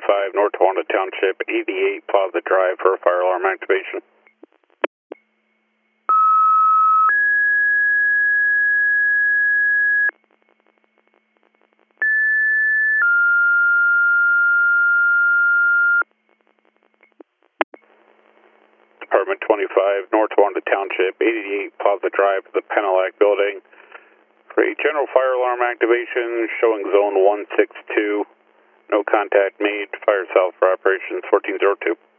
25, North Wanda Township, 88 Plaza Drive for fire alarm activation. Department 25, North Wanda Township, 88 Plaza Drive for the Penelec building. For a general fire alarm activation, showing zone 162. No contact made. Fire south for operations 1402.